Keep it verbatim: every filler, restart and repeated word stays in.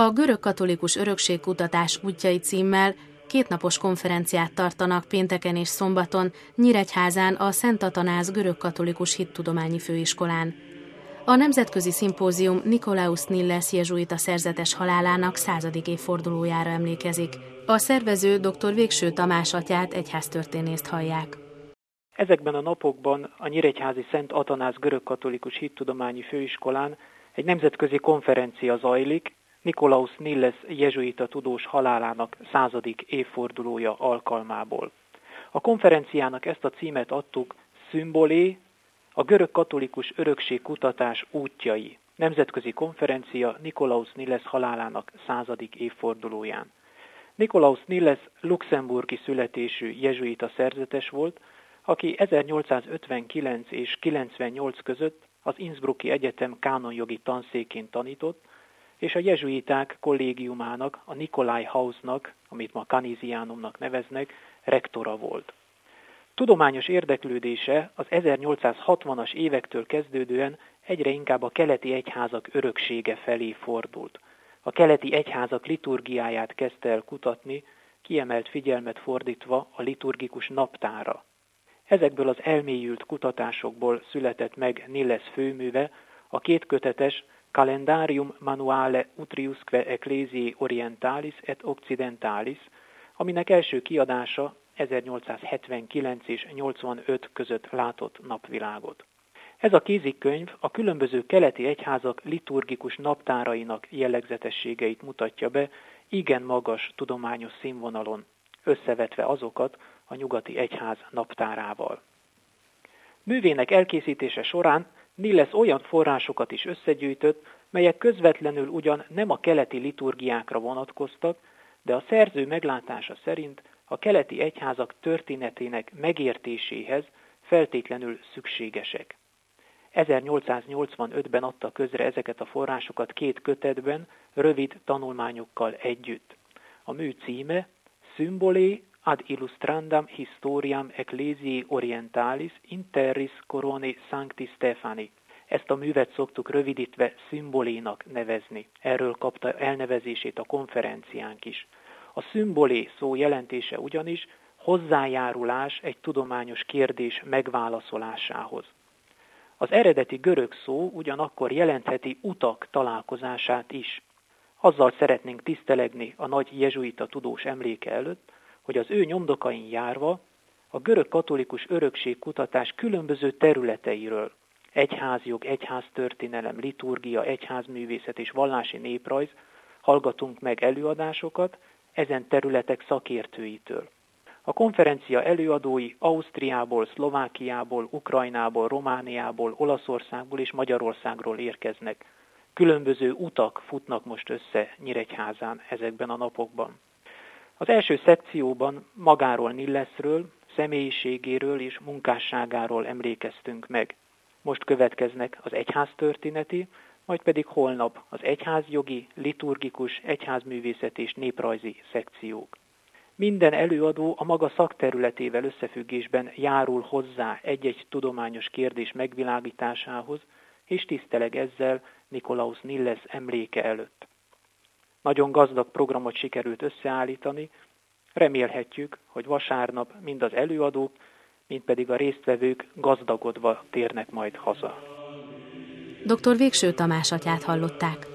A görögkatolikus örökségkutatás útjai címmel kétnapos konferenciát tartanak pénteken és szombaton Nyíregyházán a Szent Atanáz görögkatolikus hittudományi főiskolán. A nemzetközi szimpózium Nikolaus Nilles jezsuita szerzetes halálának századik évfordulójára emlékezik. A szervező dr. Végső Tamás atyát, egyháztörténészt hallják. Ezekben a napokban a nyíregyházi Szent Atanáz görögkatolikus hittudományi főiskolán egy nemzetközi konferencia zajlik, Nikolaus Nilles jezsuita tudós halálának századik évfordulója alkalmából. A konferenciának ezt a címet adtuk, Szümbolé, a görögkatolikus örökségkutatás útjai. Nemzetközi konferencia Nikolaus Nilles halálának századik évfordulóján. Nikolaus Nilles luxemburgi születésű jezsuita szerzetes volt, aki ezernyolcszázötvenkilenc és kilencvennyolc között az Innsbrucki Egyetem kánonjogi tanszékén tanított, és a jezsuiták kollégiumának, a Nikolai House-nak, amit ma Canisianumnak neveznek, rektora volt. Tudományos érdeklődése az ezernyolcszázhatvanas évektől kezdődően egyre inkább a keleti egyházak öröksége felé fordult. A keleti egyházak liturgiáját kezdte el kutatni, kiemelt figyelmet fordítva a liturgikus naptára. Ezekből az elmélyült kutatásokból született meg Nilles főműve, a kétkötetes Calendarium Manuale Utriusque Ecclesiae Orientalis et Occidentalis, aminek első kiadása ezernyolcszázhetvenkilenc és nyolcvanöt között látott napvilágot. Ez a kézikönyv a különböző keleti egyházak liturgikus naptárainak jellegzetességeit mutatja be igen magas tudományos színvonalon, összevetve azokat a nyugati egyház naptárával. Művének elkészítése során Nilles olyan forrásokat is összegyűjtött, melyek közvetlenül ugyan nem a keleti liturgiákra vonatkoztak, de a szerző meglátása szerint a keleti egyházak történetének megértéséhez feltétlenül szükségesek. ezernyolcszáznyolcvanötben adta közre ezeket a forrásokat két kötetben, rövid tanulmányokkal együtt. A mű címe Szümbolé ad illustrandam historiam Ecclesiae Orientalis interris Coronae Sancti Stephani. Ezt a művet szoktuk rövidítve szümbolénak nevezni. Erről kapta elnevezését a konferenciánk is. A szümbolé szó jelentése ugyanis hozzájárulás egy tudományos kérdés megválaszolásához. Az eredeti görög szó ugyanakkor jelentheti utak találkozását is. Azzal szeretnénk tisztelegni a nagy jezsuita tudós emléke előtt, hogy az ő nyomdokain járva a görög katolikus örökségkutatás különböző területeiről, egyházjog, egyháztörténelem, liturgia, egyházművészet és vallási néprajz, hallgatunk meg előadásokat ezen területek szakértőitől. A konferencia előadói Ausztriából, Szlovákiából, Ukrajnából, Romániából, Olaszországból és Magyarországról érkeznek. Különböző utak futnak most össze Nyíregyházán ezekben a napokban. Az első szekcióban magáról Nillesről, személyiségéről és munkásságáról emlékeztünk meg. Most következnek az egyháztörténeti, majd pedig holnap az egyházjogi, liturgikus, egyházművészet és néprajzi szekciók. Minden előadó a maga szakterületével összefüggésben járul hozzá egy-egy tudományos kérdés megvilágításához, és tiszteleg ezzel Nikolaus Nilles emléke előtt. Nagyon gazdag programot sikerült összeállítani, remélhetjük, hogy vasárnap mind az előadók, mind pedig a résztvevők gazdagodva térnek majd haza. doktor Végső Tamás atyát hallották.